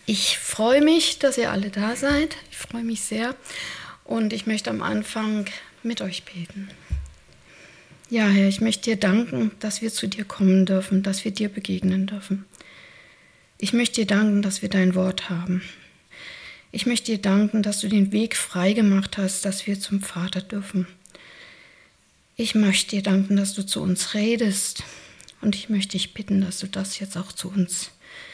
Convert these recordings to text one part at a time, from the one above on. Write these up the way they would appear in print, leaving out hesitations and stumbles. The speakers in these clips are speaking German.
Ich freue mich, dass ihr alle da seid. Ich freue mich sehr und ich möchte am Anfang mit euch beten. Ja, Herr, ich möchte dir danken, dass wir zu dir kommen dürfen, dass wir dir begegnen dürfen. Ich möchte dir danken, dass wir dein Wort haben. Ich möchte dir danken, dass du den Weg frei gemacht hast, dass wir zum Vater dürfen. Ich möchte dir danken, dass du zu uns redest und ich möchte dich bitten, dass du das jetzt auch zu uns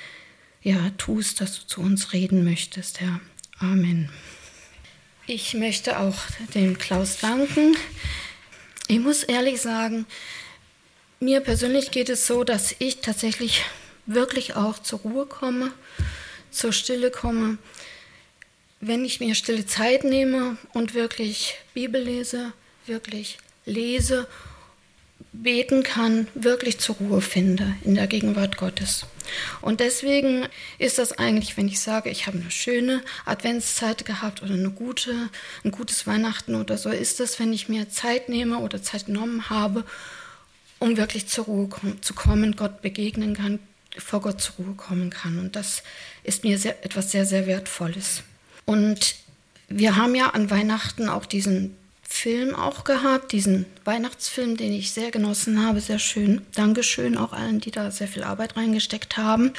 tust, dass du zu uns reden möchtest, Herr. Amen. Ich möchte auch dem Klaus danken. Ich muss ehrlich sagen, mir persönlich geht es so, dass ich tatsächlich wirklich auch zur Ruhe komme, zur Stille komme. Wenn ich mir stille Zeit nehme und wirklich Bibel lese, wirklich lese, beten kann, wirklich zur Ruhe finde in der Gegenwart Gottes. Und deswegen ist das eigentlich, wenn ich sage, ich habe eine schöne Adventszeit gehabt oder ein gutes Weihnachten oder so, ist das, wenn ich mir Zeit nehme oder Zeit genommen habe, um wirklich zur Ruhe zu kommen, Gott begegnen kann, vor Gott zur Ruhe kommen kann. Und das ist mir etwas sehr, sehr Wertvolles. Und wir haben ja an Weihnachten auch diesen Film auch gehabt, diesen Weihnachtsfilm, den ich sehr genossen habe, sehr schön. Dankeschön auch allen, die da sehr viel Arbeit reingesteckt haben.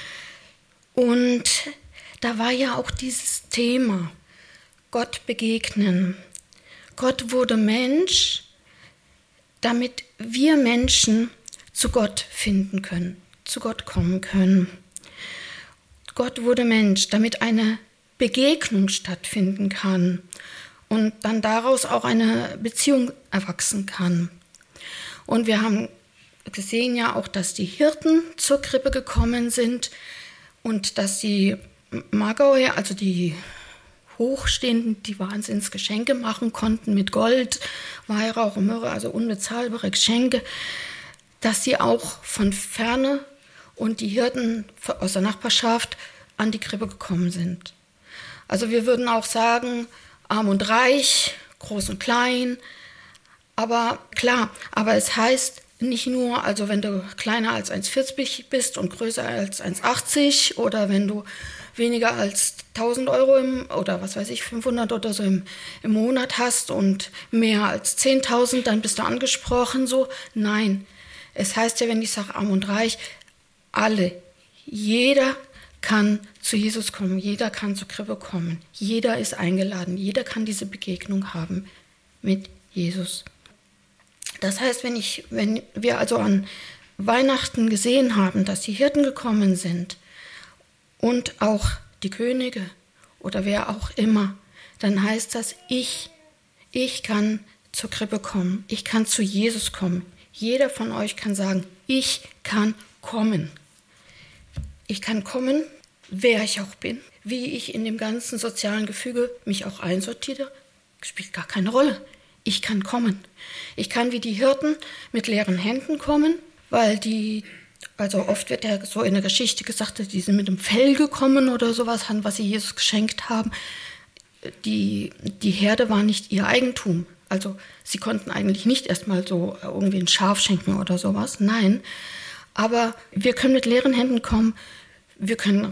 Und da war ja auch dieses Thema, Gott begegnen. Gott wurde Mensch, damit wir Menschen zu Gott finden können, zu Gott kommen können. Gott wurde Mensch, damit eine Begegnung stattfinden kann. Und dann daraus auch eine Beziehung erwachsen kann. Und wir haben gesehen ja auch, dass die Hirten zur Krippe gekommen sind und dass die Magauer, also die Hochstehenden, die Wahnsinnsgeschenke machen konnten mit Gold, Weihrauch und Myrrhe, also unbezahlbare Geschenke, dass sie auch von ferne und die Hirten aus der Nachbarschaft an die Krippe gekommen sind. Also wir würden auch sagen, arm und reich, groß und klein, aber es heißt nicht nur, also wenn du kleiner als 1,40 bist und größer als 1,80 oder wenn du weniger als 1.000 Euro oder was weiß ich, 500 oder so im Monat hast und mehr als 10.000, dann bist du angesprochen so. Nein, es heißt ja, wenn ich sage arm und reich, jeder kann zu Jesus kommen, jeder kann zur Krippe kommen, jeder ist eingeladen, jeder kann diese Begegnung haben mit Jesus. Das heißt, wenn wir also an Weihnachten gesehen haben, dass die Hirten gekommen sind und auch die Könige oder wer auch immer, dann heißt das, ich kann zur Krippe kommen, ich kann zu Jesus kommen. Jeder von euch kann sagen, ich kann kommen. Ich kann kommen, wer ich auch bin, wie ich in dem ganzen sozialen Gefüge mich auch einsortiere, spielt gar keine Rolle. Ich kann kommen. Ich kann wie die Hirten mit leeren Händen kommen, weil also oft wird ja so in der Geschichte gesagt, die sind mit einem Fell gekommen oder sowas, was sie Jesus geschenkt haben. Die Herde war nicht ihr Eigentum. Also sie konnten eigentlich nicht erstmal so irgendwie ein Schaf schenken oder sowas. Nein, aber wir können mit leeren Händen kommen. Wir können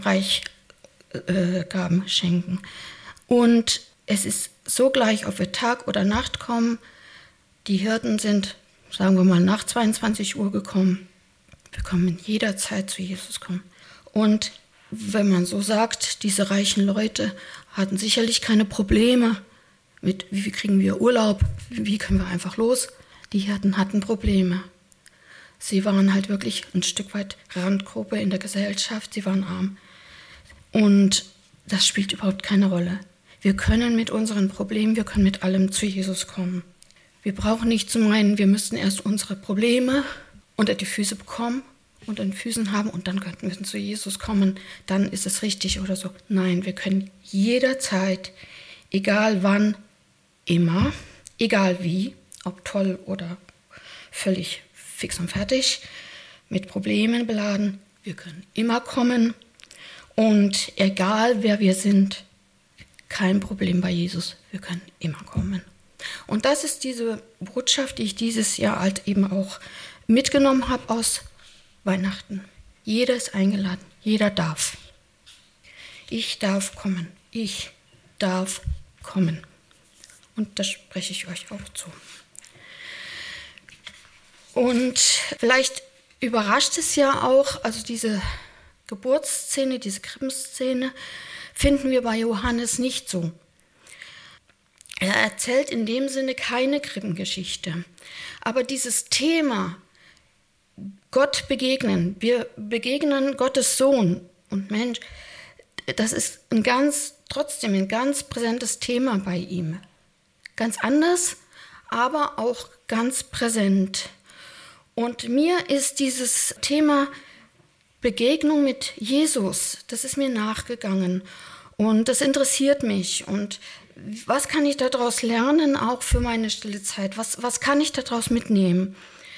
Reichgaben schenken. Und es ist so gleich, ob wir Tag oder Nacht kommen. Die Hirten sind, sagen wir mal, nach 22 Uhr gekommen. Wir können in jeder Zeit zu Jesus kommen. Und wenn man so sagt, diese reichen Leute hatten sicherlich keine Probleme mit, wie kriegen wir Urlaub, wie können wir einfach los. Die Hirten hatten Probleme. Sie waren halt wirklich ein Stück weit Randgruppe in der Gesellschaft, sie waren arm. Und das spielt überhaupt keine Rolle. Wir können mit unseren Problemen, wir können mit allem zu Jesus kommen. Wir brauchen nicht zu meinen, wir müssten erst unsere Probleme unter die Füße bekommen, unter den Füßen haben und dann könnten wir zu Jesus kommen, dann ist es richtig oder so. Nein, wir können jederzeit, egal wann, immer, egal wie, ob toll oder völlig fix und fertig, mit Problemen beladen. Wir können immer kommen und egal wer wir sind, kein Problem bei Jesus, wir können immer kommen. Und das ist diese Botschaft, die ich dieses Jahr halt eben auch mitgenommen habe aus Weihnachten. Jeder ist eingeladen, jeder darf. Ich darf kommen. Ich darf kommen. Und das spreche ich euch auch zu. Und vielleicht überrascht es ja auch, also diese Geburtsszene, diese Krippenszene, finden wir bei Johannes nicht so. Er erzählt in dem Sinne keine Krippengeschichte. Aber dieses Thema, Gott begegnen, wir begegnen Gottes Sohn und Mensch, das ist trotzdem ein ganz präsentes Thema bei ihm. Ganz anders, aber auch ganz präsent. Und mir ist dieses Thema Begegnung mit Jesus, das ist mir nachgegangen und das interessiert mich. Und was kann ich daraus lernen, auch für meine stille Zeit? Was kann ich daraus mitnehmen?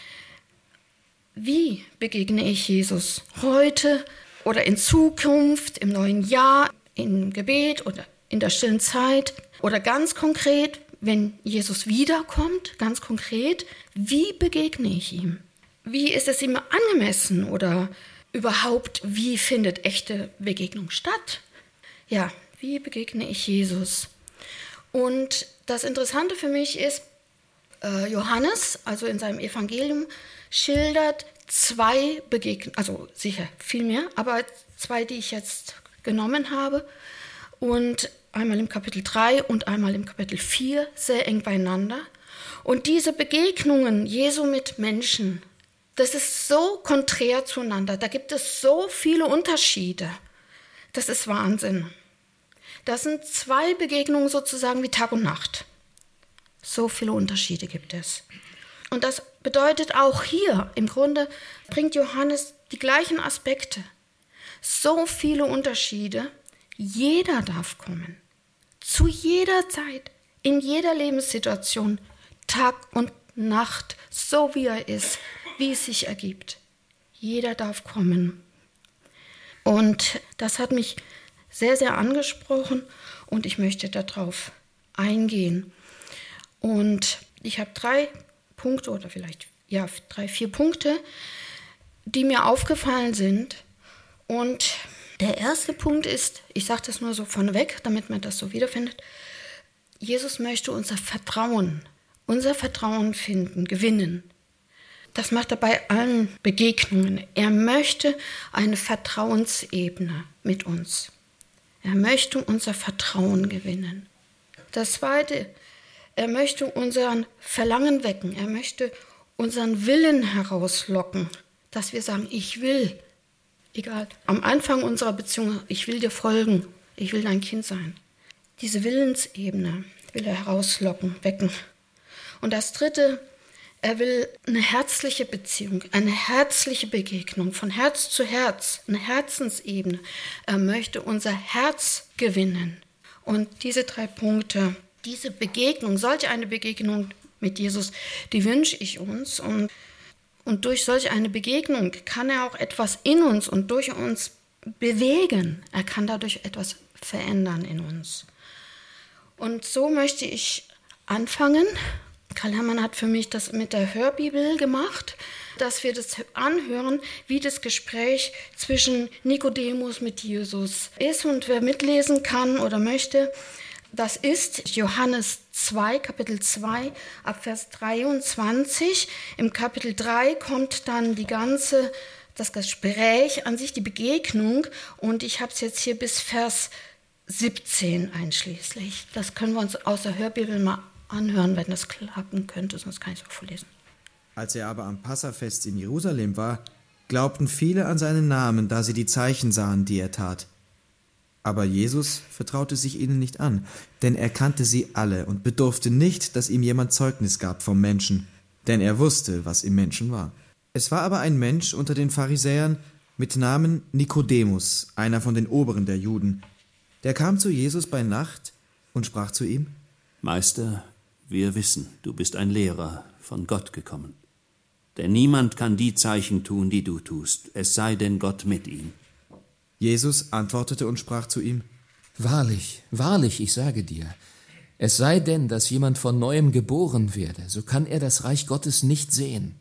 Wie begegne ich Jesus? Heute oder in Zukunft, im neuen Jahr, im Gebet oder in der stillen Zeit? Oder ganz konkret, wenn Jesus wiederkommt, ganz konkret, wie begegne ich ihm? Wie ist es ihm angemessen oder überhaupt, wie findet echte Begegnung statt? Ja, wie begegne ich Jesus? Und das Interessante für mich ist, Johannes, also in seinem Evangelium, schildert 2 Begegnungen, also sicher viel mehr, aber 2, die ich jetzt genommen habe. Und einmal im Kapitel 3 und einmal im Kapitel 4, sehr eng beieinander. Und diese Begegnungen Jesu mit Menschen, das ist so konträr zueinander. Da gibt es so viele Unterschiede. Das ist Wahnsinn. Das sind 2 Begegnungen sozusagen wie Tag und Nacht. So viele Unterschiede gibt es. Und das bedeutet auch hier, im Grunde bringt Johannes die gleichen Aspekte. So viele Unterschiede. Jeder darf kommen. Zu jeder Zeit, in jeder Lebenssituation, Tag und Nacht, so wie er ist, wie es sich ergibt. Jeder darf kommen. Und das hat mich sehr, sehr angesprochen und ich möchte darauf eingehen. Und ich habe 3 Punkte oder vielleicht 3, 4 Punkte, die mir aufgefallen sind. Und der erste Punkt ist, ich sage das nur so vorneweg, damit man das so wiederfindet, Jesus möchte unser Vertrauen finden, gewinnen. Das macht er bei allen Begegnungen. Er möchte eine Vertrauensebene mit uns. Er möchte unser Vertrauen gewinnen. Das Zweite, er möchte unseren Verlangen wecken. Er möchte unseren Willen herauslocken, dass wir sagen, ich will. Egal, am Anfang unserer Beziehung, ich will dir folgen, ich will dein Kind sein. Diese Willensebene will er herauslocken, wecken. Und das Dritte, er will eine herzliche Beziehung, eine herzliche Begegnung von Herz zu Herz, eine Herzensebene. Er möchte unser Herz gewinnen. Und diese 3 Punkte, diese Begegnung, solch eine Begegnung mit Jesus, die wünsche ich uns. Und durch solch eine Begegnung kann er auch etwas in uns und durch uns bewegen. Er kann dadurch etwas verändern in uns. Und so möchte ich anfangen. Karl Hermann hat für mich das mit der Hörbibel gemacht, dass wir das anhören, wie das Gespräch zwischen Nikodemus mit Jesus ist. Und wer mitlesen kann oder möchte, das ist Johannes 2, Kapitel 2, ab Vers 23. Im Kapitel 3 kommt dann das Gespräch an sich, die Begegnung. Und ich habe es jetzt hier bis Vers 17 einschließlich. Das können wir uns aus der Hörbibel mal anhören, wenn das klappen könnte, sonst kann ich es auch vorlesen. Als er aber am Passafest in Jerusalem war, glaubten viele an seinen Namen, da sie die Zeichen sahen, die er tat. Aber Jesus vertraute sich ihnen nicht an, denn er kannte sie alle und bedurfte nicht, dass ihm jemand Zeugnis gab vom Menschen, denn er wusste, was im Menschen war. Es war aber ein Mensch unter den Pharisäern mit Namen Nikodemus, einer von den Oberen der Juden. Der kam zu Jesus bei Nacht und sprach zu ihm: Meister, wir wissen, du bist ein Lehrer, von Gott gekommen. Denn niemand kann die Zeichen tun, die du tust, es sei denn Gott mit ihm. Jesus antwortete und sprach zu ihm: Wahrlich, wahrlich, ich sage dir, es sei denn, dass jemand von Neuem geboren werde, so kann er das Reich Gottes nicht sehen.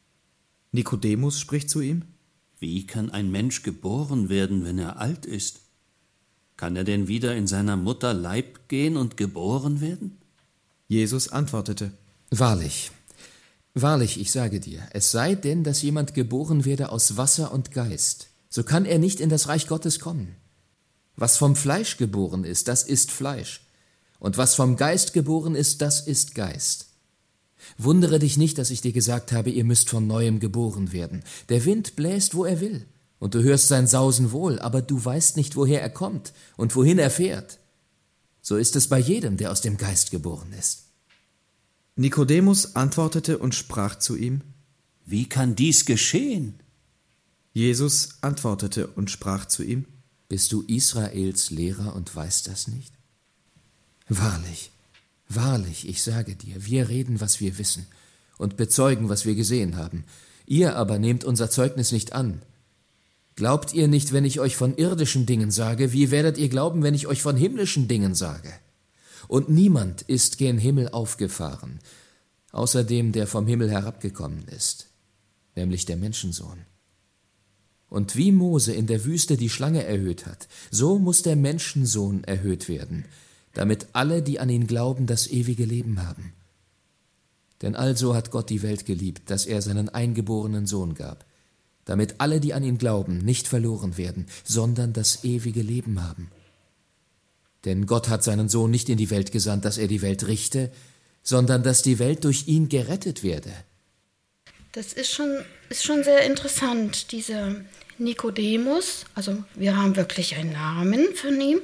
Nikodemus spricht zu ihm: Wie kann ein Mensch geboren werden, wenn er alt ist? Kann er denn wieder in seiner Mutter Leib gehen und geboren werden? Jesus antwortete: Wahrlich, wahrlich, ich sage dir, es sei denn, dass jemand geboren werde aus Wasser und Geist, so kann er nicht in das Reich Gottes kommen. Was vom Fleisch geboren ist, das ist Fleisch, und was vom Geist geboren ist, das ist Geist. Wundere dich nicht, dass ich dir gesagt habe, ihr müsst von Neuem geboren werden. Der Wind bläst, wo er will, und du hörst sein Sausen wohl, aber du weißt nicht, woher er kommt und wohin er fährt. So ist es bei jedem, der aus dem Geist geboren ist. Nikodemus antwortete und sprach zu ihm: Wie kann dies geschehen? Jesus antwortete und sprach zu ihm: Bist du Israels Lehrer und weißt das nicht? Wahrlich, wahrlich, ich sage dir, wir reden, was wir wissen, und bezeugen, was wir gesehen haben. Ihr aber nehmt unser Zeugnis nicht an. Glaubt ihr nicht, wenn ich euch von irdischen Dingen sage, wie werdet ihr glauben, wenn ich euch von himmlischen Dingen sage? Und niemand ist gen Himmel aufgefahren, außer dem, der vom Himmel herabgekommen ist, nämlich der Menschensohn. Und wie Mose in der Wüste die Schlange erhöht hat, so muss der Menschensohn erhöht werden, damit alle, die an ihn glauben, das ewige Leben haben. Denn also hat Gott die Welt geliebt, dass er seinen eingeborenen Sohn gab, damit alle, die an ihn glauben, nicht verloren werden, sondern das ewige Leben haben. Denn Gott hat seinen Sohn nicht in die Welt gesandt, dass er die Welt richte, sondern dass die Welt durch ihn gerettet werde. Das ist schon sehr interessant, dieser Nikodemus, also wir haben wirklich einen Namen von ihm,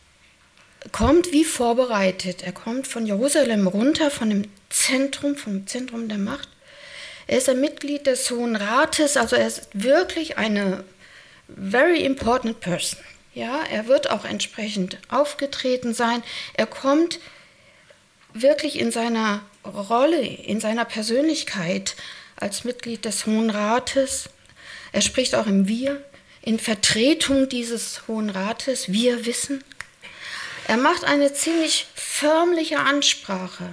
kommt wie vorbereitet. Er kommt von Jerusalem runter, vom Zentrum der Macht. Er ist ein Mitglied des Hohen Rates, also er ist wirklich eine very important person. Ja, er wird auch entsprechend aufgetreten sein. Er kommt wirklich in seiner Rolle, in seiner Persönlichkeit als Mitglied des Hohen Rates. Er spricht auch im Wir, in Vertretung dieses Hohen Rates. Wir wissen. Er macht eine ziemlich förmliche Ansprache.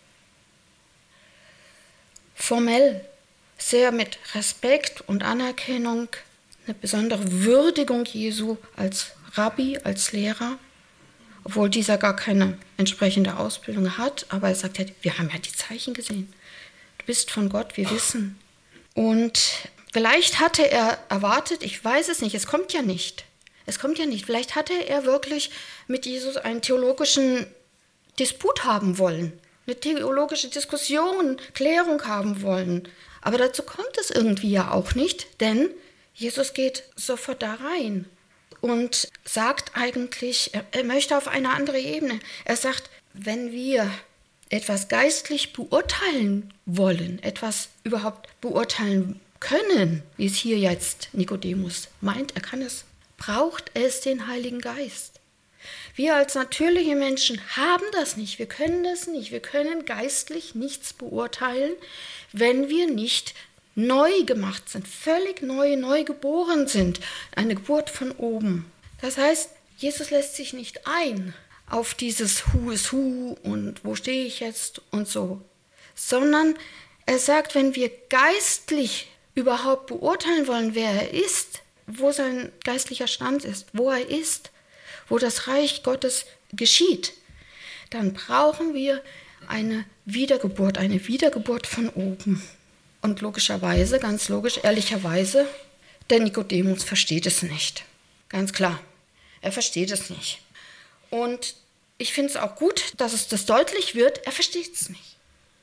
Formell, sehr mit Respekt und Anerkennung, eine besondere Würdigung Jesu als Rabbi, als Lehrer, obwohl dieser gar keine entsprechende Ausbildung hat, aber er sagt, wir haben ja die Zeichen gesehen. Du bist von Gott, wir wissen. Und vielleicht hatte er erwartet, ich weiß es nicht, es kommt ja nicht, vielleicht hatte er wirklich mit Jesus einen theologischen Disput haben wollen, eine theologische Diskussion, Klärung haben wollen. Aber dazu kommt es irgendwie ja auch nicht, denn Jesus geht sofort da rein und sagt eigentlich, er möchte auf eine andere Ebene. Er sagt, wenn wir etwas geistlich beurteilen wollen, etwas überhaupt beurteilen können, wie es hier jetzt Nikodemus meint, er kann es, braucht es den Heiligen Geist. Wir als natürliche Menschen haben das nicht, wir können das nicht, wir können geistlich nichts beurteilen, wenn wir nicht neu gemacht sind, völlig neu geboren sind, eine Geburt von oben. Das heißt, Jesus lässt sich nicht ein auf dieses Who is Who und wo stehe ich jetzt und so, sondern er sagt, wenn wir geistlich überhaupt beurteilen wollen, wer er ist, wo sein geistlicher Stand ist, wo er ist, wo das Reich Gottes geschieht, dann brauchen wir eine Wiedergeburt von oben. Und logischerweise, ganz logisch, ehrlicherweise, der Nikodemus versteht es nicht. Ganz klar, er versteht es nicht. Und ich finde es auch gut, dass es das deutlich wird, er versteht es nicht.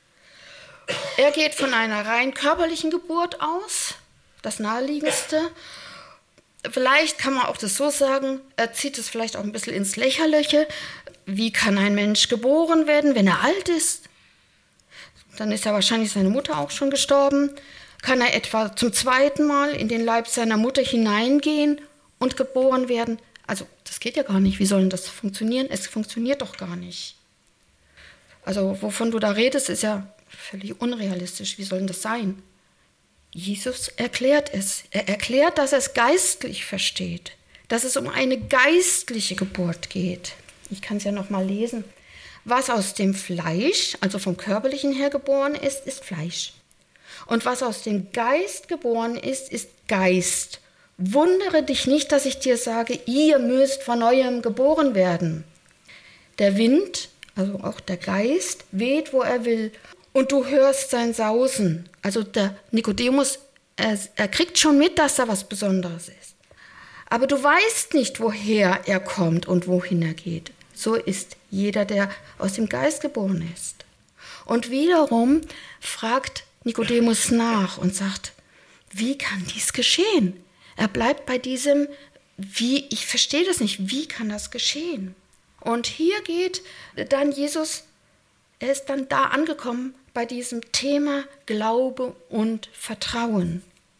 Er geht von einer rein körperlichen Geburt aus, das Naheliegendste. Vielleicht kann man auch das so sagen, er zieht es vielleicht auch ein bisschen ins Lächerliche. Wie kann ein Mensch geboren werden, wenn er alt ist? Dann ist ja wahrscheinlich seine Mutter auch schon gestorben. Kann er etwa zum zweiten Mal in den Leib seiner Mutter hineingehen und geboren werden? Also das geht ja gar nicht. Wie soll denn das funktionieren? Es funktioniert doch gar nicht. Also wovon du da redest, ist ja völlig unrealistisch. Wie soll denn das sein? Jesus erklärt es. Er erklärt, dass er es geistlich versteht, dass es um eine geistliche Geburt geht. Ich kann es ja noch mal lesen. Was aus dem Fleisch, also vom Körperlichen her geboren ist, ist Fleisch. Und was aus dem Geist geboren ist, ist Geist. Wundere dich nicht, dass ich dir sage, ihr müsst von neuem geboren werden. Der Wind, also auch der Geist, weht, wo er will, und du hörst sein Sausen. Also der Nikodemus, er kriegt schon mit, dass da was Besonderes ist. Aber du weißt nicht, woher er kommt und wohin er geht. So ist jeder, der aus dem Geist geboren ist. Und wiederum fragt Nikodemus nach und sagt, wie kann dies geschehen? Er bleibt bei diesem, ich verstehe das nicht, wie kann das geschehen? Und hier geht dann Jesus, er ist dann da angekommen bei diesem Thema Glaube und Vertrauen.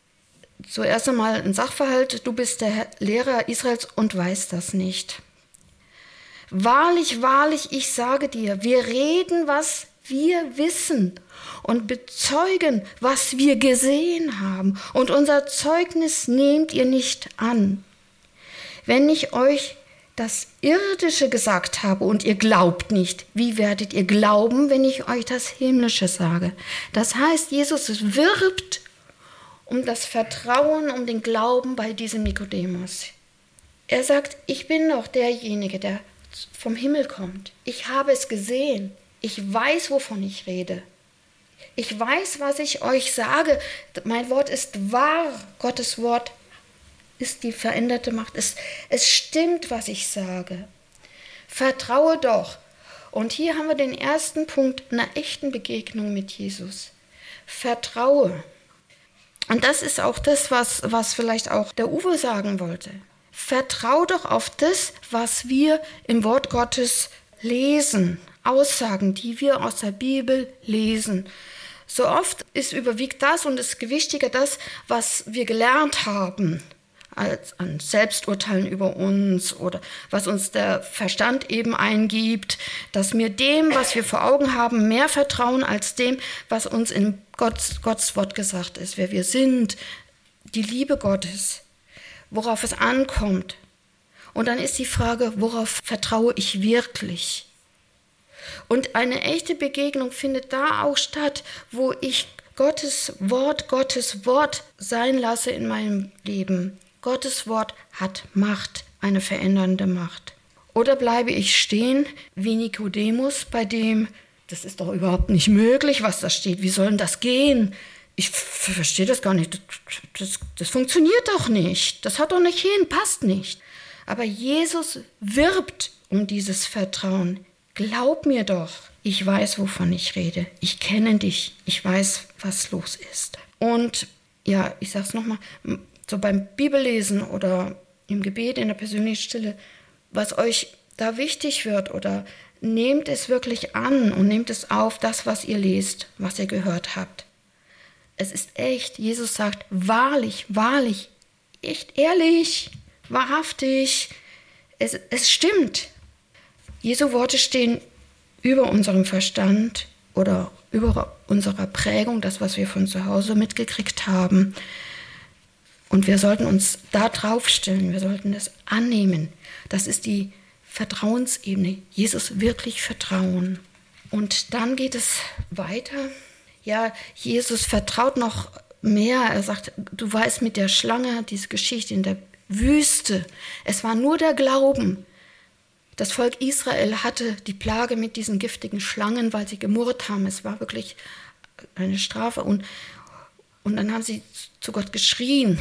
Zuerst einmal ein Sachverhalt, du bist der Lehrer Israels und weißt das nicht. Wahrlich, wahrlich, ich sage dir, wir reden, was wir wissen und bezeugen, was wir gesehen haben. Und unser Zeugnis nehmt ihr nicht an. Wenn ich euch das Irdische gesagt habe und ihr glaubt nicht, wie werdet ihr glauben, wenn ich euch das Himmlische sage? Das heißt, Jesus wirbt um das Vertrauen, um den Glauben bei diesem Nikodemus. Er sagt, ich bin doch derjenige, der vom Himmel kommt. Ich habe es gesehen. Ich weiß, wovon ich rede. Ich weiß, was ich euch sage. Mein Wort ist wahr. Gottes Wort ist die veränderte Macht. Es stimmt, was ich sage. Vertraue doch. Und hier haben wir den ersten Punkt einer echten Begegnung mit Jesus. Vertraue. Und das ist auch das, was vielleicht auch der Uwe sagen wollte. Vertrau doch auf das, was wir im Wort Gottes lesen. Aussagen, die wir aus der Bibel lesen. So oft überwiegt das und ist gewichtiger das, was wir gelernt haben, als an Selbsturteilen über uns oder was uns der Verstand eben eingibt, dass wir dem, was wir vor Augen haben, mehr vertrauen als dem, was uns in Gottes Wort gesagt ist, wer wir sind, die Liebe Gottes, worauf es ankommt. Und dann ist die Frage, worauf vertraue ich wirklich? Und eine echte Begegnung findet da auch statt, wo ich Gottes Wort sein lasse in meinem Leben. Gottes Wort hat Macht, eine verändernde Macht. Oder bleibe ich stehen wie Nikodemus, bei dem, das ist doch überhaupt nicht möglich, was da steht, wie soll denn das gehen? Ich verstehe das gar nicht, das funktioniert doch nicht, das hat doch nicht hin, passt nicht. Aber Jesus wirbt um dieses Vertrauen. Glaub mir doch, ich weiß, wovon ich rede. Ich kenne dich, ich weiß, was los ist. Und ja, ich sage es nochmal, so beim Bibellesen oder im Gebet, in der persönlichen Stille, was euch da wichtig wird, oder nehmt es wirklich an und nehmt es auf, das, was ihr lest, was ihr gehört habt. Es ist echt, Jesus sagt, wahrlich, wahrlich, echt ehrlich, wahrhaftig, es stimmt. Jesu Worte stehen über unserem Verstand oder über unserer Prägung, das, was wir von zu Hause mitgekriegt haben. Und wir sollten uns da draufstellen, wir sollten das annehmen. Das ist die Vertrauensebene, Jesus wirklich vertrauen. Und dann geht es weiter. Ja, Jesus vertraut noch mehr. Er sagt, du weißt mit der Schlange, diese Geschichte in der Wüste, es war nur der Glauben. Das Volk Israel hatte die Plage mit diesen giftigen Schlangen, weil sie gemurrt haben. Es war wirklich eine Strafe. Und dann haben sie zu Gott geschrien,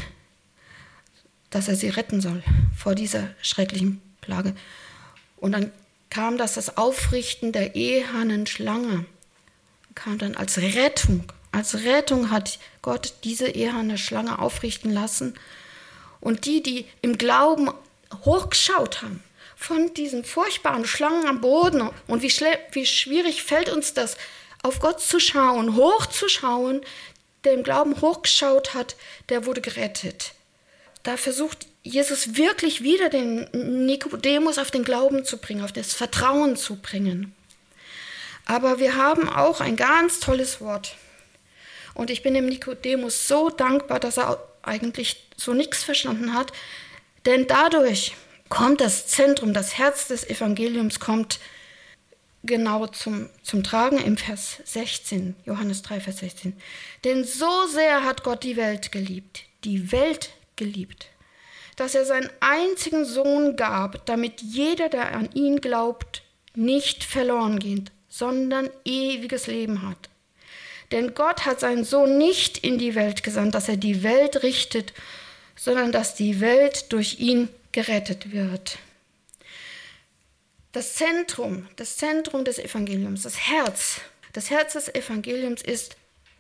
dass er sie retten soll vor dieser schrecklichen Plage. Und dann kam das Aufrichten der ehernen Schlange, kam dann als Rettung. Als Rettung hat Gott diese eherne Schlange aufrichten lassen. Und die im Glauben hochgeschaut haben, von diesen furchtbaren Schlangen am Boden, und wie schwierig fällt uns das, auf Gott zu schauen, hochzuschauen, der im Glauben hochgeschaut hat, der wurde gerettet. Da versucht Jesus wirklich wieder den Nikodemus auf den Glauben zu bringen, auf das Vertrauen zu bringen. Aber wir haben auch ein ganz tolles Wort. Und ich bin dem Nikodemus so dankbar, dass er eigentlich so nichts verstanden hat, denn dadurch kommt das Zentrum, das Herz des Evangeliums kommt genau zum Tragen im Vers 16, Johannes 3, Vers 16. Denn so sehr hat Gott die Welt geliebt, dass er seinen einzigen Sohn gab, damit jeder, der an ihn glaubt, nicht verloren geht, sondern ewiges Leben hat. Denn Gott hat seinen Sohn nicht in die Welt gesandt, dass er die Welt richtet, sondern dass die Welt durch ihn gerettet wird. Das Zentrum des Evangeliums, das Herz des Evangeliums ist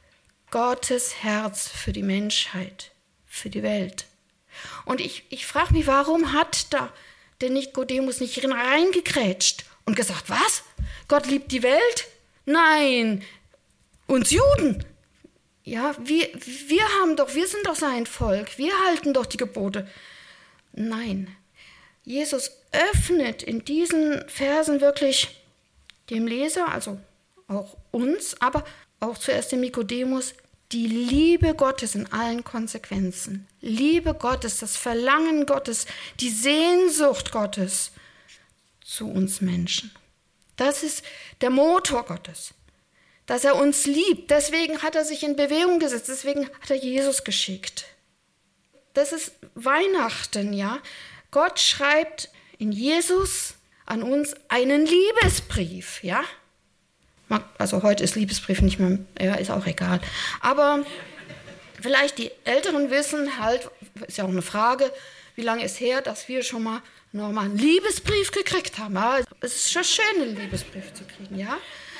Gottes Herz für die Menschheit, für die Welt. Und ich frage mich, warum hat da der Nikodemus nicht reingekrätscht und gesagt, was? Gott liebt die Welt? Nein, uns Juden. Ja, wir sind doch sein Volk, wir halten doch die Gebote. Nein, Jesus öffnet in diesen Versen wirklich dem Leser, also auch uns, aber auch zuerst dem Nikodemus, die Liebe Gottes in allen Konsequenzen. Liebe Gottes, das Verlangen Gottes, die Sehnsucht Gottes zu uns Menschen. Das ist der Motor Gottes, dass er uns liebt. Deswegen hat er sich in Bewegung gesetzt, deswegen hat er Jesus geschickt. Das ist Weihnachten, ja. Gott schreibt in Jesus an uns einen Liebesbrief, ja. Also heute ist Liebesbrief nicht mehr, ja, ist auch egal. Aber vielleicht die Älteren wissen halt, ist ja auch eine Frage, wie lange ist her, dass wir schon mal nochmal einen Liebesbrief gekriegt haben. Ja, es ist schon schön, einen Liebesbrief zu kriegen, ja.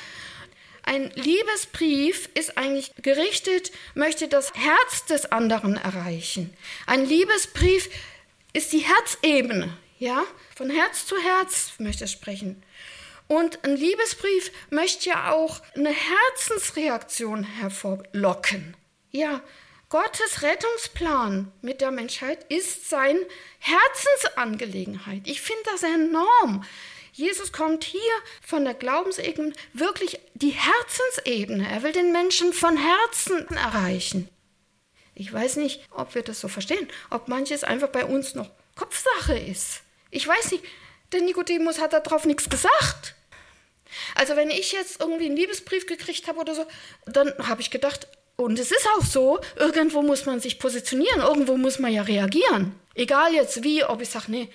Ein Liebesbrief ist eigentlich gerichtet, möchte das Herz des anderen erreichen. Ein Liebesbrief ist die Herzebene, ja, von Herz zu Herz möchte es sprechen. Und ein Liebesbrief möchte ja auch eine Herzensreaktion hervorlocken. Ja, Gottes Rettungsplan mit der Menschheit ist seine Herzensangelegenheit. Ich finde das enorm. Jesus kommt hier von der Glaubensebene wirklich die Herzensebene. Er will den Menschen von Herzen erreichen. Ich weiß nicht, ob wir das so verstehen, ob manches einfach bei uns noch Kopfsache ist. Ich weiß nicht, der Nikodemus hat darauf nichts gesagt. Also wenn ich jetzt irgendwie einen Liebesbrief gekriegt habe oder so, dann habe ich gedacht, und es ist auch so, irgendwo muss man sich positionieren, irgendwo muss man ja reagieren. Egal jetzt wie, ob ich sage, nee,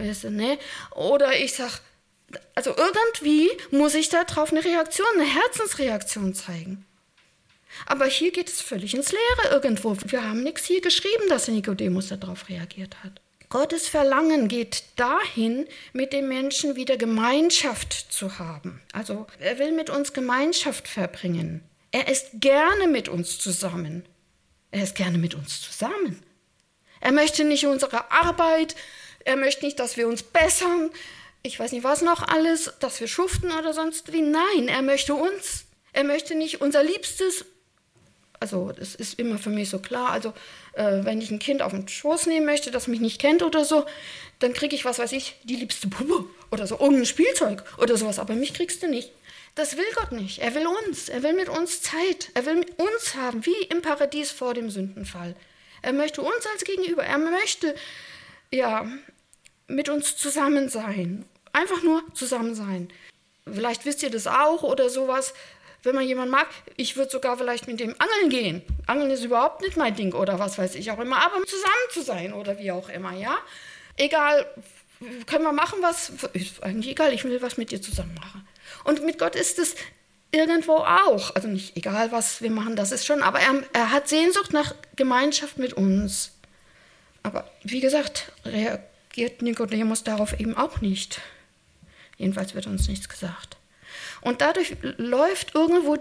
oder ich sage, also irgendwie muss ich da drauf eine Reaktion, eine Herzensreaktion zeigen. Aber hier geht es völlig ins Leere irgendwo. Wir haben nichts hier geschrieben, dass der Nikodemus darauf reagiert hat. Gottes Verlangen geht dahin, mit dem Menschen wieder Gemeinschaft zu haben. Also er will mit uns Gemeinschaft verbringen. Er ist gerne mit uns zusammen. Er möchte nicht unsere Arbeit, er möchte nicht, dass wir uns bessern, ich weiß nicht was noch alles, dass wir schuften oder sonst wie. Nein, er möchte uns. Er möchte nicht unser Liebstes. Also das ist immer für mich so klar, also wenn ich ein Kind auf den Schoß nehmen möchte, das mich nicht kennt oder so, dann kriege ich, was weiß ich, die liebste Puppe oder so, irgendein Spielzeug oder sowas, aber mich kriegst du nicht. Das will Gott nicht, er will uns, er will mit uns Zeit, er will mit uns haben, wie im Paradies vor dem Sündenfall. Er möchte uns als Gegenüber, er möchte, ja, mit uns zusammen sein, einfach nur zusammen sein. Vielleicht wisst ihr das auch oder sowas. Wenn man jemanden mag, ich würde sogar vielleicht mit dem angeln gehen. Angeln ist überhaupt nicht mein Ding oder was weiß ich auch immer, aber zusammen zu sein oder wie auch immer, ja. Egal, können wir machen was, ist eigentlich egal, ich will was mit dir zusammen machen. Und mit Gott ist es irgendwo auch, also nicht egal, was wir machen, das ist schon, aber er hat Sehnsucht nach Gemeinschaft mit uns. Aber wie gesagt, reagiert Nikodemus darauf eben auch nicht. Jedenfalls wird uns nichts gesagt. Und dadurch läuft irgendwo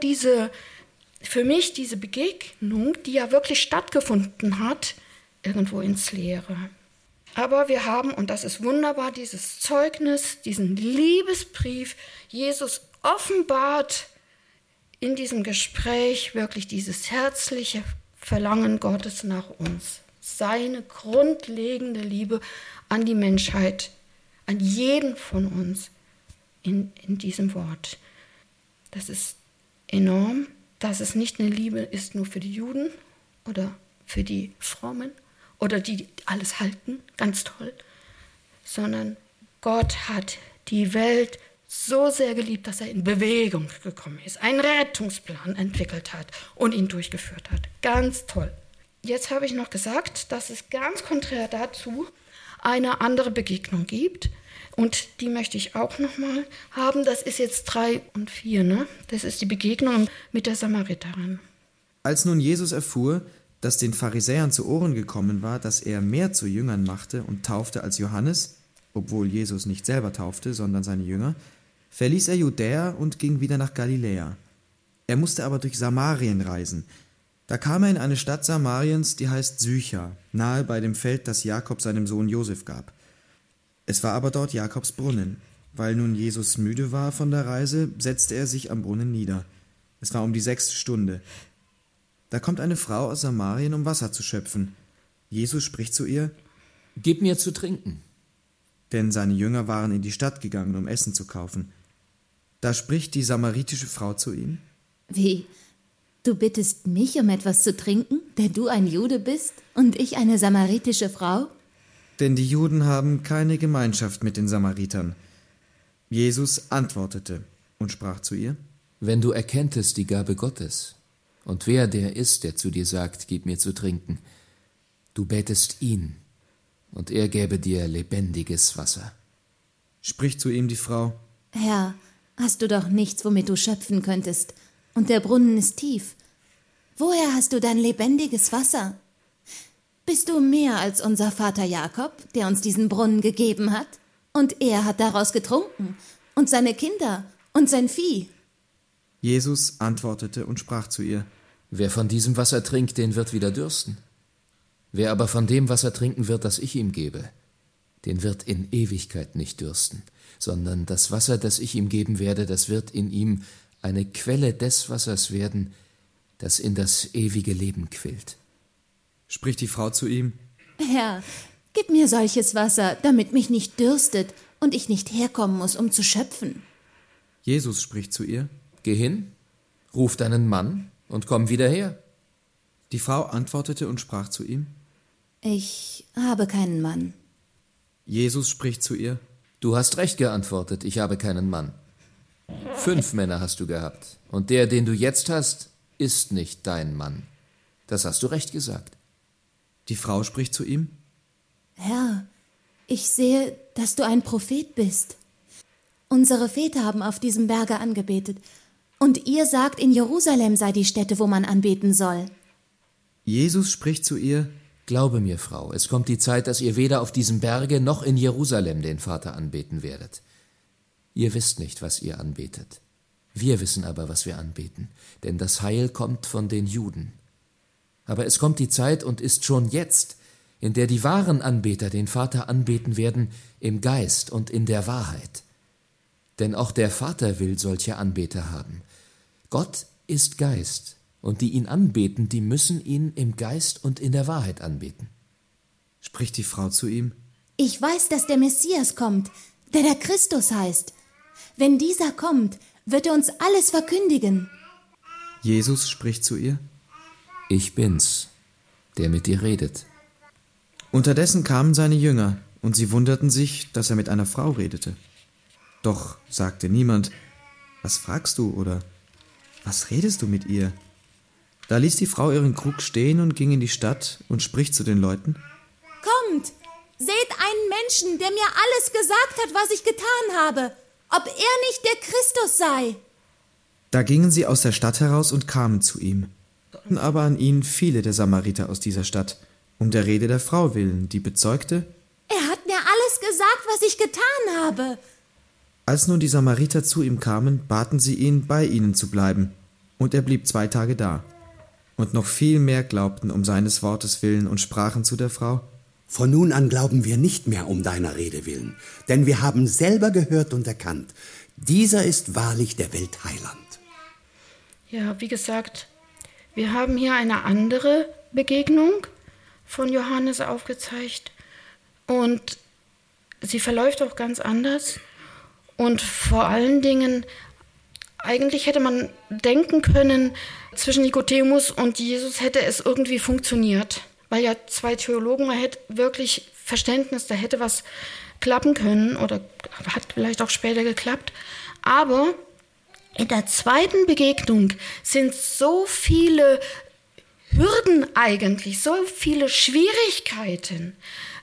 für mich diese Begegnung, die ja wirklich stattgefunden hat, irgendwo ins Leere. Aber wir haben, und das ist wunderbar, dieses Zeugnis, diesen Liebesbrief. Jesus offenbart in diesem Gespräch wirklich dieses herzliche Verlangen Gottes nach uns. Seine grundlegende Liebe an die Menschheit, an jeden von uns in diesem Wort. Das ist enorm, dass es nicht eine Liebe ist nur für die Juden oder für die Frommen oder die alles halten, ganz toll, sondern Gott hat die Welt so sehr geliebt, dass er in Bewegung gekommen ist, einen Rettungsplan entwickelt hat und ihn durchgeführt hat. Ganz toll. Jetzt habe ich noch gesagt, das ist ganz konträr dazu, eine andere Begegnung gibt. Und die möchte ich auch nochmal haben. Das ist jetzt 3 und 4, ne? Das ist die Begegnung mit der Samariterin. Als nun Jesus erfuhr, dass den Pharisäern zu Ohren gekommen war, dass er mehr zu Jüngern machte und taufte als Johannes, obwohl Jesus nicht selber taufte, sondern seine Jünger, verließ er Judäa und ging wieder nach Galiläa. Er musste aber durch Samarien reisen. Da kam er in eine Stadt Samariens, die heißt Sychar, nahe bei dem Feld, das Jakob seinem Sohn Josef gab. Es war aber dort Jakobs Brunnen. Weil nun Jesus müde war von der Reise, setzte er sich am Brunnen nieder. Es war um die 6. Stunde. Da kommt eine Frau aus Samarien, um Wasser zu schöpfen. Jesus spricht zu ihr: »Gib mir zu trinken.« Denn seine Jünger waren in die Stadt gegangen, um Essen zu kaufen. Da spricht die samaritische Frau zu ihm: »Wie? Du bittest mich um etwas zu trinken, der du ein Jude bist und ich eine samaritische Frau?« Denn die Juden haben keine Gemeinschaft mit den Samaritern. Jesus antwortete und sprach zu ihr: »Wenn du erkenntest die Gabe Gottes und wer der ist, der zu dir sagt, gib mir zu trinken, du bätest ihn, und er gäbe dir lebendiges Wasser.« Spricht zu ihm die Frau: »Herr, hast du doch nichts, womit du schöpfen könntest, und der Brunnen ist tief. Woher hast du dein lebendiges Wasser? Bist du mehr als unser Vater Jakob, der uns diesen Brunnen gegeben hat? Und er hat daraus getrunken, und seine Kinder und sein Vieh.« Jesus antwortete und sprach zu ihr: »Wer von diesem Wasser trinkt, den wird wieder dürsten. Wer aber von dem Wasser trinken wird, das ich ihm gebe, den wird in Ewigkeit nicht dürsten, sondern das Wasser, das ich ihm geben werde, das wird in ihm eine Quelle des Wassers werden, das in das ewige Leben quillt.« Spricht die Frau zu ihm: »Herr, gib mir solches Wasser, damit mich nicht dürstet und ich nicht herkommen muss, um zu schöpfen.« Jesus spricht zu ihr: »Geh hin, ruf deinen Mann und komm wieder her.« Die Frau antwortete und sprach zu ihm: »Ich habe keinen Mann.« Jesus spricht zu ihr: »Du hast recht geantwortet, ich habe keinen Mann. 5 Männer hast du gehabt, und der, den du jetzt hast, ist nicht dein Mann. Das hast du recht gesagt.« Die Frau spricht zu ihm: »Herr, ich sehe, dass du ein Prophet bist. Unsere Väter haben auf diesem Berge angebetet, und ihr sagt, in Jerusalem sei die Stätte, wo man anbeten soll.« Jesus spricht zu ihr: »Glaube mir, Frau, es kommt die Zeit, dass ihr weder auf diesem Berge noch in Jerusalem den Vater anbeten werdet. Ihr wisst nicht, was ihr anbetet. Wir wissen aber, was wir anbeten, denn das Heil kommt von den Juden. Aber es kommt die Zeit und ist schon jetzt, in der die wahren Anbeter den Vater anbeten werden, im Geist und in der Wahrheit. Denn auch der Vater will solche Anbeter haben. Gott ist Geist, und die ihn anbeten, die müssen ihn im Geist und in der Wahrheit anbeten.« Spricht die Frau zu ihm: »Ich weiß, dass der Messias kommt, der Christus heißt. Wenn dieser kommt, wird er uns alles verkündigen.« Jesus spricht zu ihr: »Ich bin's, der mit dir redet.« Unterdessen kamen seine Jünger, und sie wunderten sich, dass er mit einer Frau redete. Doch sagte niemand: »Was fragst du?« oder »Was redest du mit ihr?« Da ließ die Frau ihren Krug stehen und ging in die Stadt und spricht zu den Leuten: »Kommt, seht einen Menschen, der mir alles gesagt hat, was ich getan habe, ob er nicht der Christus sei.« Da gingen sie aus der Stadt heraus und kamen zu ihm. Aber an ihn viele der Samariter aus dieser Stadt, um der Rede der Frau willen, die bezeugte: »Er hat mir alles gesagt, was ich getan habe.« Als nun die Samariter zu ihm kamen, baten sie ihn, bei ihnen zu bleiben, und er blieb 2 Tage da. Und noch viel mehr glaubten um seines Wortes willen und sprachen zu der Frau: Von nun an glauben wir nicht mehr um deiner Rede willen, denn wir haben selber gehört und erkannt, dieser ist wahrlich der Welt Heiland.« Ja, wie gesagt, wir haben hier eine andere Begegnung von Johannes aufgezeigt und sie verläuft auch ganz anders. Und vor allen Dingen, eigentlich hätte man denken können, zwischen Nikodemus und Jesus hätte es irgendwie funktioniert. Weil ja 2 Theologen, man hätte wirklich Verständnis, da hätte was klappen können oder hat vielleicht auch später geklappt. Aber in der zweiten Begegnung sind so viele Hürden eigentlich, so viele Schwierigkeiten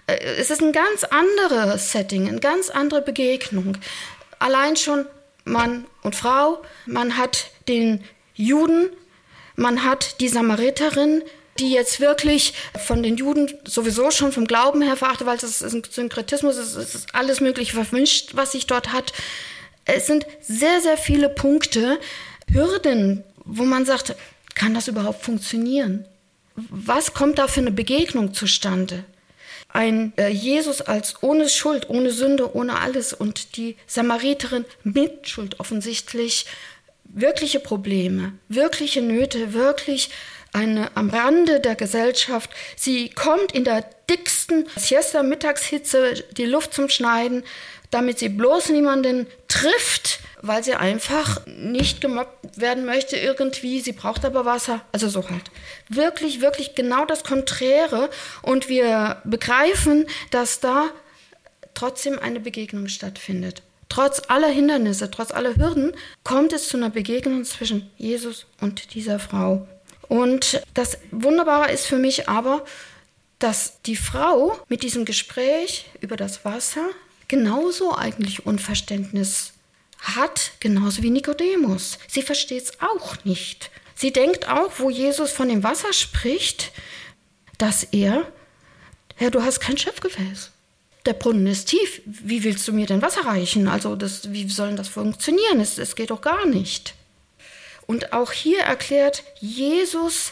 Es ist ein ganz anderes Setting, eine ganz andere Begegnung. Allein schon Mann und Frau, man hat den Juden, man hat die Samariterin, die jetzt wirklich von den Juden sowieso schon vom Glauben her verachtet, weil es ist ein Synkretismus, es ist alles Mögliche vermischt, was sich dort hat. Es sind sehr, sehr viele Punkte, Hürden, wo man sagt, kann das überhaupt funktionieren? Was kommt da für eine Begegnung zustande? Ein Jesus als ohne Schuld, ohne Sünde, ohne alles und die Samariterin mit Schuld offensichtlich, wirkliche Probleme, wirkliche Nöte, wirklich am Rande der Gesellschaft. Sie kommt in der dicksten Siesta-Mittagshitze, die Luft zum Schneiden, damit sie bloß niemanden trifft, weil sie einfach nicht gemobbt werden möchte irgendwie. Sie braucht aber Wasser, also so halt. Wirklich, wirklich genau das Konträre. Und wir begreifen, dass da trotzdem eine Begegnung stattfindet. Trotz aller Hindernisse, trotz aller Hürden kommt es zu einer Begegnung zwischen Jesus und dieser Frau. Und das Wunderbare ist für mich aber, dass die Frau mit diesem Gespräch über das Wasser genauso eigentlich Unverständnis hat, genauso wie Nikodemus. Sie versteht es auch nicht. Sie denkt auch, wo Jesus von dem Wasser spricht, dass Herr, du hast kein Schöpfgefäß. Der Brunnen ist tief. Wie willst du mir denn Wasser reichen? Also wie soll denn das funktionieren? Es geht doch gar nicht. Und auch hier erklärt Jesus,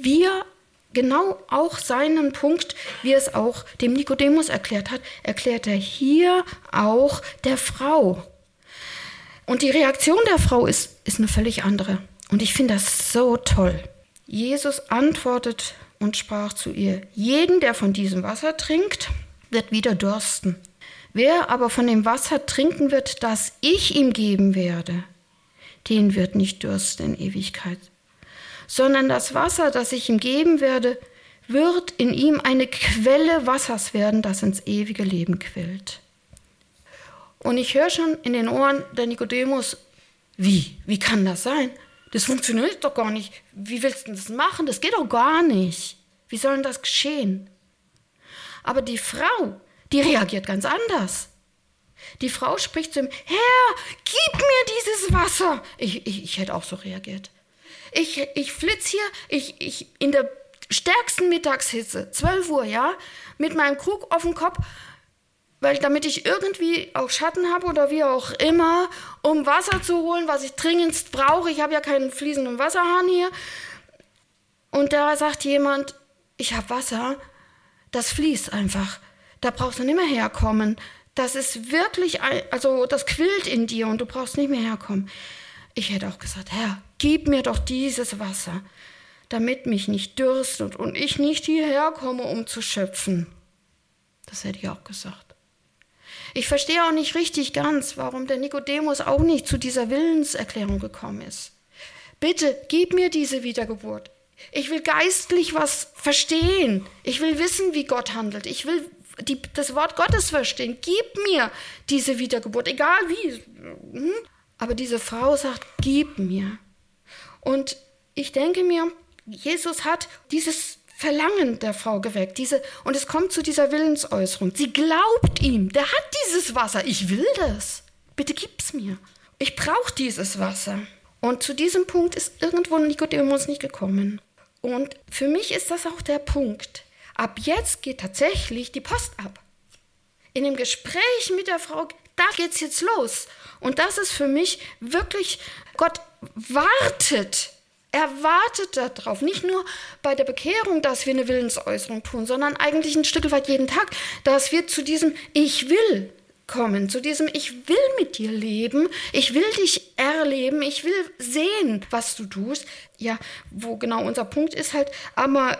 genau auch seinen Punkt, wie es auch dem Nikodemus erklärt hat, erklärt er hier auch der Frau. Und die Reaktion der Frau ist eine völlig andere. Und ich finde das so toll. Jesus antwortet und sprach zu ihr: Jeden, der von diesem Wasser trinkt, wird wieder dürsten. Wer aber von dem Wasser trinken wird, das ich ihm geben werde, den wird nicht dürsten in Ewigkeit, sondern das Wasser, das ich ihm geben werde, wird in ihm eine Quelle Wassers werden, das ins ewige Leben quillt. Und ich höre schon in den Ohren der Nikodemus, wie kann das sein? Das funktioniert doch gar nicht. Wie willst du das machen? Das geht doch gar nicht. Wie soll denn das geschehen? Aber die Frau, die reagiert ganz anders. Die Frau spricht zu ihm: Herr, gib mir dieses Wasser. Ich hätte auch so reagiert. Ich flitz hier, in der stärksten Mittagshitze, 12 Uhr, ja, mit meinem Krug auf dem Kopf, damit ich irgendwie auch Schatten habe oder wie auch immer, um Wasser zu holen, was ich dringendst brauche. Ich habe ja keinen fließenden Wasserhahn hier. Und da sagt jemand: Ich habe Wasser, das fließt einfach. Da brauchst du nicht mehr herkommen. Das ist wirklich, also das quillt in dir und du brauchst nicht mehr herkommen. Ich hätte auch gesagt: Herr, gib mir doch dieses Wasser, damit mich nicht dürstet und ich nicht hierher komme, um zu schöpfen. Das hätte ich auch gesagt. Ich verstehe auch nicht richtig ganz, warum der Nikodemus auch nicht zu dieser Willenserklärung gekommen ist. Bitte, gib mir diese Wiedergeburt. Ich will geistlich was verstehen. Ich will wissen, wie Gott handelt. Ich will das Wort Gottes verstehen. Gib mir diese Wiedergeburt, egal wie. Aber diese Frau sagt: Gib mir. Und ich denke mir, Jesus hat dieses Verlangen der Frau geweckt. Und es kommt zu dieser Willensäußerung. Sie glaubt ihm. Der hat dieses Wasser. Ich will das. Bitte gib's mir. Ich brauche dieses Wasser. Und zu diesem Punkt ist irgendwo Nikodemus nicht gekommen. Und für mich ist das auch der Punkt. Ab jetzt geht tatsächlich die Post ab. In dem Gespräch mit der Frau, da geht's jetzt los. Und das ist für mich wirklich, Gott wartet. Er wartet darauf, nicht nur bei der Bekehrung, dass wir eine Willensäußerung tun, sondern eigentlich ein Stück weit jeden Tag, dass wir zu diesem Ich will kommen, zu diesem Ich will mit dir leben, ich will dich erleben, ich will sehen, was du tust. Ja, wo genau unser Punkt ist halt, aber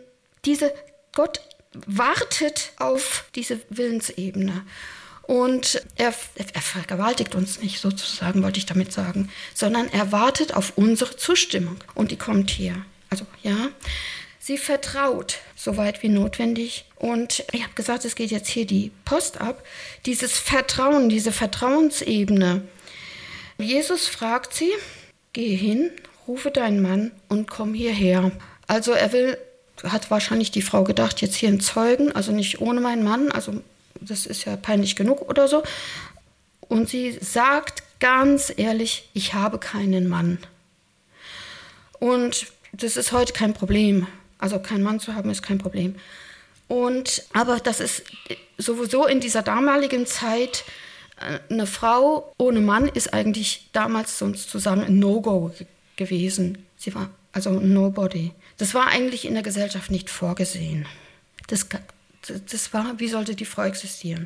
Gott wartet auf diese Willensebene. Und er vergewaltigt uns nicht, sozusagen, wollte ich damit sagen, sondern er wartet auf unsere Zustimmung. Und die kommt hier. Also, ja, sie vertraut, soweit wie notwendig. Und ich habe gesagt, es geht jetzt hier die Post ab. Dieses Vertrauen, diese Vertrauensebene. Jesus fragt sie: Geh hin, rufe deinen Mann und komm hierher. Also er will hat wahrscheinlich die Frau gedacht, jetzt hier einen Zeugen, also nicht ohne meinen Mann, also das ist ja peinlich genug oder so. Und sie sagt ganz ehrlich, ich habe keinen Mann. Und das ist heute kein Problem. Also keinen Mann zu haben ist kein Problem. Aber das ist sowieso in dieser damaligen Zeit, eine Frau ohne Mann ist eigentlich damals sozusagen ein No-Go gewesen. Sie war also ein Nobody. Das war eigentlich in der Gesellschaft nicht vorgesehen. Das war, wie sollte die Frau existieren?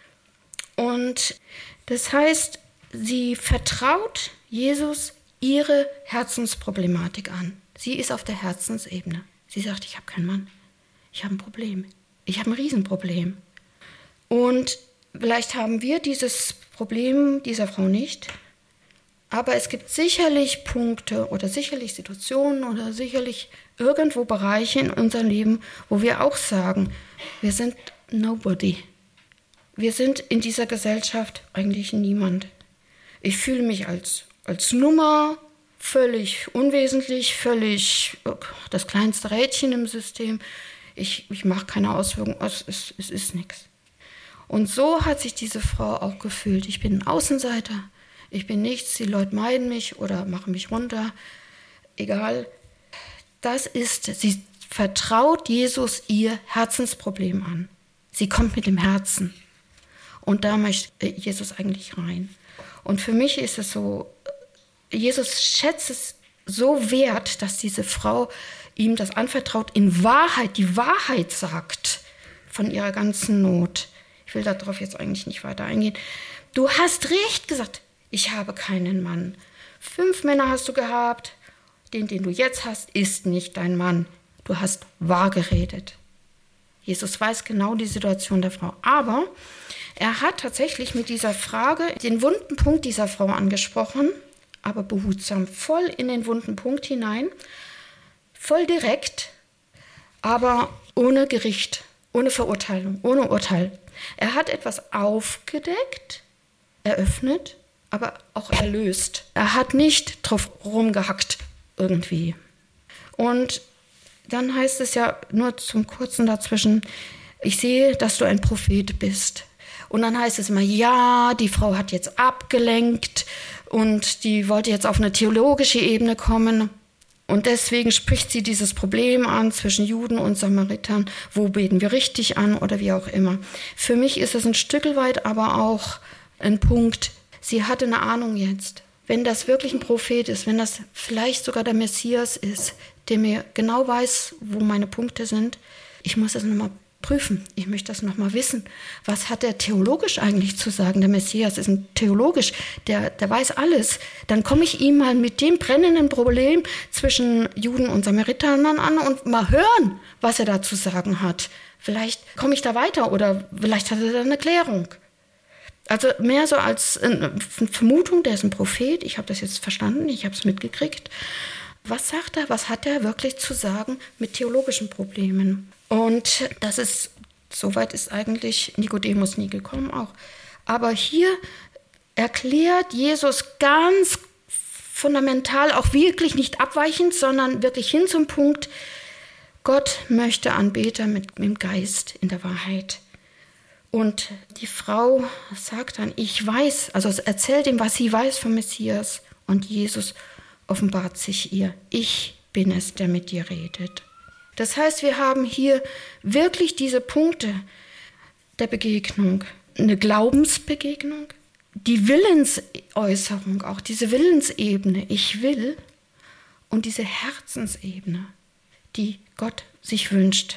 Und das heißt, sie vertraut Jesus ihre Herzensproblematik an. Sie ist auf der Herzensebene. Sie sagt, ich habe keinen Mann. Ich habe ein Problem. Ich habe ein Riesenproblem. Und vielleicht haben wir dieses Problem dieser Frau nicht. Aber es gibt sicherlich Punkte oder sicherlich Situationen oder sicherlich irgendwo Bereiche in unserem Leben, wo wir auch sagen, wir sind nobody. Wir sind in dieser Gesellschaft eigentlich niemand. Ich fühle mich als Nummer, völlig unwesentlich, völlig das kleinste Rädchen im System. Ich mache keine Auswirkungen, es ist nichts. Und so hat sich diese Frau auch gefühlt. Ich bin ein Außenseiter, ich bin nichts, die Leute meiden mich oder machen mich runter. Egal. Sie vertraut Jesus ihr Herzensproblem an. Sie kommt mit dem Herzen. Und da möchte Jesus eigentlich rein. Und für mich ist es so, Jesus schätzt es so wert, dass diese Frau ihm das anvertraut, in Wahrheit, die Wahrheit sagt von ihrer ganzen Not. Ich will darauf jetzt eigentlich nicht weiter eingehen. Du hast recht gesagt, ich habe keinen Mann. 5 Männer hast du gehabt, den du jetzt hast, ist nicht dein Mann. Du hast wahr geredet. Jesus weiß genau die Situation der Frau. Aber er hat tatsächlich mit dieser Frage den wunden Punkt dieser Frau angesprochen, aber behutsam, voll in den wunden Punkt hinein, voll direkt, aber ohne Gericht, ohne Verurteilung, ohne Urteil. Er hat etwas aufgedeckt, eröffnet, aber auch erlöst. Er hat nicht drauf rumgehackt irgendwie. Und dann heißt es ja nur zum Kurzen dazwischen, ich sehe, dass du ein Prophet bist. Und dann heißt es immer, ja, die Frau hat jetzt abgelenkt und die wollte jetzt auf eine theologische Ebene kommen. Und deswegen spricht sie dieses Problem an zwischen Juden und Samaritern. Wo beten wir richtig an oder wie auch immer. Für mich ist es ein Stück weit aber auch ein Punkt, sie hatte eine Ahnung jetzt. Wenn das wirklich ein Prophet ist, wenn das vielleicht sogar der Messias ist, der mir genau weiß, wo meine Punkte sind, ich muss das nochmal prüfen. Ich möchte das nochmal wissen. Was hat der theologisch eigentlich zu sagen? Der Messias ist ein theologisch, der weiß alles. Dann komme ich ihm mal mit dem brennenden Problem zwischen Juden und Samaritanern an und mal hören, was er da zu sagen hat. Vielleicht komme ich da weiter oder vielleicht hat er da eine Klärung. Also mehr so als eine Vermutung, der ist ein Prophet. Ich habe das jetzt verstanden, ich habe es mitgekriegt. Was sagt er, was hat er wirklich zu sagen mit theologischen Problemen? Und das ist, soweit ist eigentlich Nikodemus nie gekommen auch. Aber hier erklärt Jesus ganz fundamental, auch wirklich nicht abweichend, sondern wirklich hin zum Punkt, Gott möchte Anbeter mit dem Geist in der Wahrheit. Und die Frau sagt dann, ich weiß, also erzählt ihm, was sie weiß vom Messias. Und Jesus offenbart sich ihr, ich bin es, der mit dir redet. Das heißt, wir haben hier wirklich diese Punkte der Begegnung. Eine Glaubensbegegnung, die Willensäußerung, auch diese Willensebene, ich will, und diese Herzensebene, die Gott sich wünscht.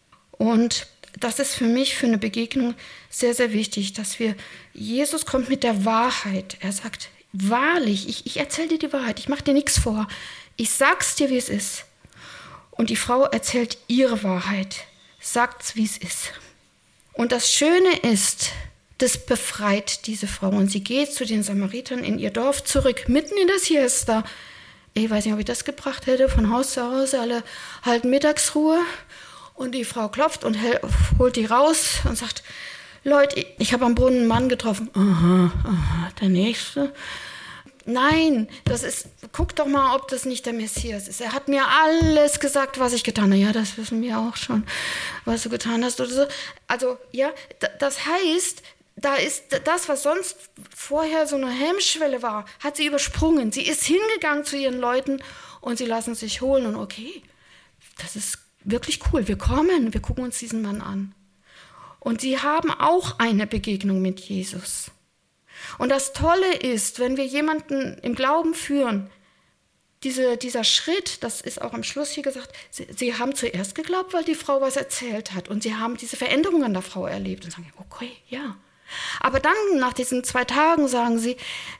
Und das ist für mich, für eine Begegnung sehr, sehr wichtig, dass Jesus kommt mit der Wahrheit. Er sagt, wahrlich, ich erzähle dir die Wahrheit, ich mache dir nichts vor. Ich sag's dir, wie es ist. Und die Frau erzählt ihre Wahrheit, sagt's, wie es ist. Und das Schöne ist, das befreit diese Frau. Und sie geht zu den Samaritern in ihr Dorf zurück, mitten in der Siesta. Ich weiß nicht, ob ich das gebracht hätte, von Haus zu Hause, alle halten Mittagsruhe. Und die Frau klopft und holt die raus und sagt, Leute, ich habe am Brunnen einen Mann getroffen. Aha, der Nächste. nein, guck doch mal, ob das nicht der Messias ist. Er hat mir alles gesagt, was ich getan habe. Ja, das wissen wir auch schon, was du getan hast oder so. Also, ja, das heißt, da ist das, was sonst vorher so eine Hemmschwelle war, hat sie übersprungen. Sie ist hingegangen zu ihren Leuten und sie lassen sich holen. Und okay, das ist wirklich cool. Wir kommen, wir gucken uns diesen Mann an. Und sie haben auch eine Begegnung mit Jesus. Und das Tolle ist, wenn wir jemanden im Glauben führen, dieser Schritt, das ist auch am Schluss hier gesagt, sie haben zuerst geglaubt, weil die Frau was erzählt hat. Und sie haben diese Veränderung an der Frau erlebt und sagen, okay, ja. Aber dann, nach diesen 2 Tagen, sagen sie,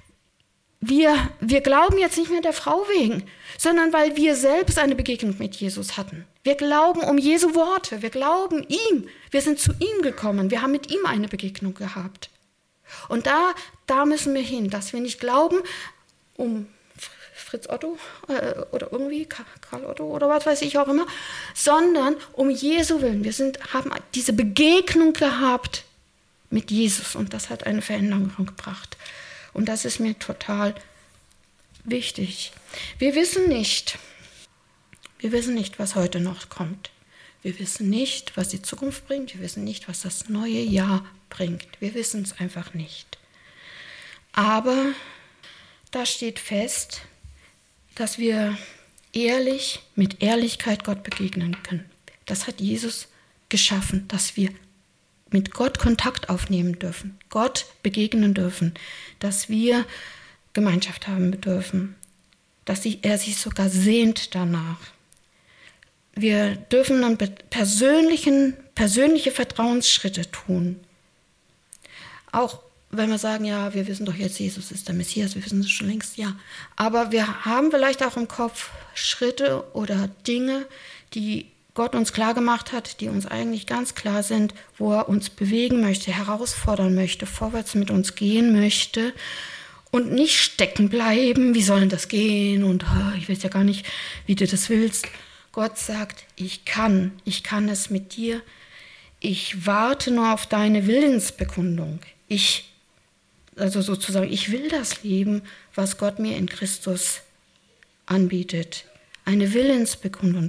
wir glauben jetzt nicht mehr der Frau wegen, sondern weil wir selbst eine Begegnung mit Jesus hatten. Wir glauben um Jesu Worte, wir glauben ihm, wir sind zu ihm gekommen, wir haben mit ihm eine Begegnung gehabt. Und da müssen wir hin, dass wir nicht glauben um Fritz Otto oder irgendwie Karl Otto oder was weiß ich auch immer, sondern um Jesu Willen. Wir haben diese Begegnung gehabt mit Jesus und das hat eine Veränderung gebracht. Und das ist mir total wichtig. Wir wissen nicht, was heute noch kommt. Wir wissen nicht, was die Zukunft bringt. Wir wissen nicht, was das neue Jahr bringt. Wir wissen es einfach nicht. Aber da steht fest, dass wir mit Ehrlichkeit Gott begegnen können. Das hat Jesus geschaffen, dass wir mit Gott Kontakt aufnehmen dürfen, Gott begegnen dürfen, dass wir Gemeinschaft haben dürfen, dass er sich sogar sehnt danach. Wir dürfen dann persönliche Vertrauensschritte tun. Auch wenn wir sagen, ja, wir wissen doch jetzt, Jesus ist der Messias, wir wissen es schon längst, ja. Aber wir haben vielleicht auch im Kopf Schritte oder Dinge, die Gott uns klar gemacht hat, die uns eigentlich ganz klar sind, wo er uns bewegen möchte, herausfordern möchte, vorwärts mit uns gehen möchte und nicht stecken bleiben, wie soll denn das gehen und ich weiß ja gar nicht, wie du das willst. Gott sagt, ich kann es mit dir, ich warte nur auf deine Willensbekundung. Ich will das Leben, was Gott mir in Christus anbietet. Eine Willensbekundung.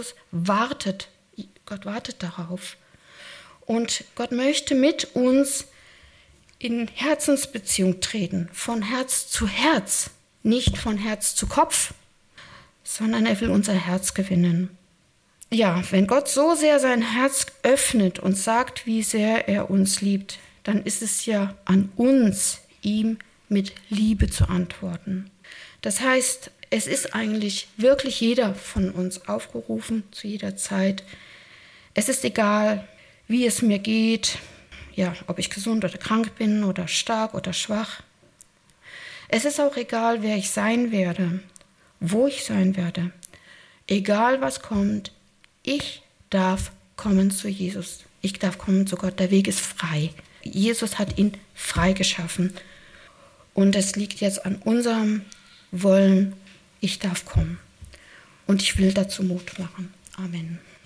Gott wartet darauf. Und Gott möchte mit uns in Herzensbeziehung treten, von Herz zu Herz, nicht von Herz zu Kopf, sondern er will unser Herz gewinnen. Ja, wenn Gott so sehr sein Herz öffnet und sagt, wie sehr er uns liebt, dann ist es ja an uns, ihm mit Liebe zu antworten. Das heißt, es ist eigentlich wirklich jeder von uns aufgerufen, zu jeder Zeit. Es ist egal, wie es mir geht, ja, ob ich gesund oder krank bin oder stark oder schwach. Es ist auch egal, wer ich sein werde, wo ich sein werde. Egal, was kommt, ich darf kommen zu Jesus. Ich darf kommen zu Gott. Der Weg ist frei. Jesus hat ihn frei geschaffen. Und es liegt jetzt an unserem Wollen, ich darf kommen. Und ich will dazu Mut machen. Amen.